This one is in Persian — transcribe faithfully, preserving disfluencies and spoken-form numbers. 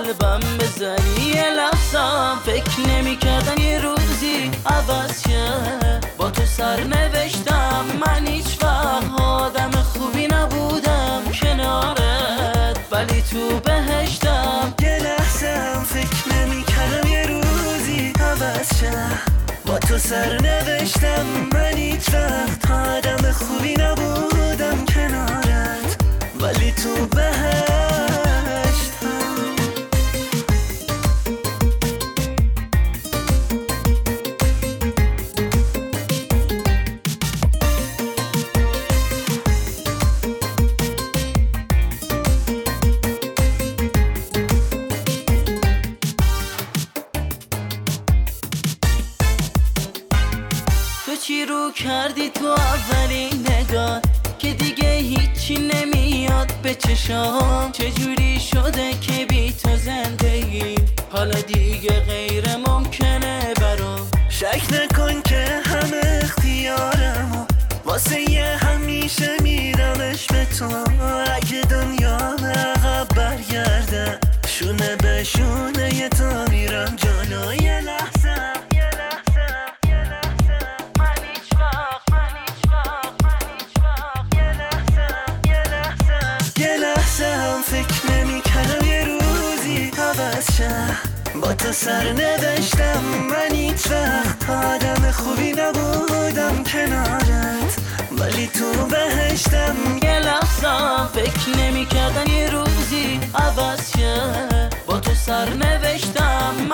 قلبم بزنی. یه لحظم فکر نمی کردم یه روزی عوض شه. با تو سر نوشتم من هیچ وقت آدم خوبی نبودم کنارت، ولی تو بهشتم. یه لحظم فکر نمی کردم یه روزی عوض شه. با تو سر نوشتم من هیچ وقت آدم خوبی نبودم کنارت، ولی تو بهشتم. تو چی رو کردی تو اولین نگاه که دیگه هیچی نمیاد به چشام؟ چجوری شده که بی تو زندگی حالا دیگه غیر ممکنه برام؟ شک نکن که همه اختیارمو واسه یه همیشه میدمش به تو. اگه دنیا عقب برگرده شونه به شونه یه تا میرم جلو. یه لحظه یه لحظه یه لحظه من هیچ وقت من هیچ وقت من هیچ وقت یه لحظه یه لحظه یه لحظه هم فکر نمی کردم یه روزی عوض شه. با تو سر نوشتم من هیچ وقت آدم خوبی نبودم کنارت، ولی تو بهشتم. یه لحظم فکر نمی کردم یه روزی عوض شه. با تو سر نوشتم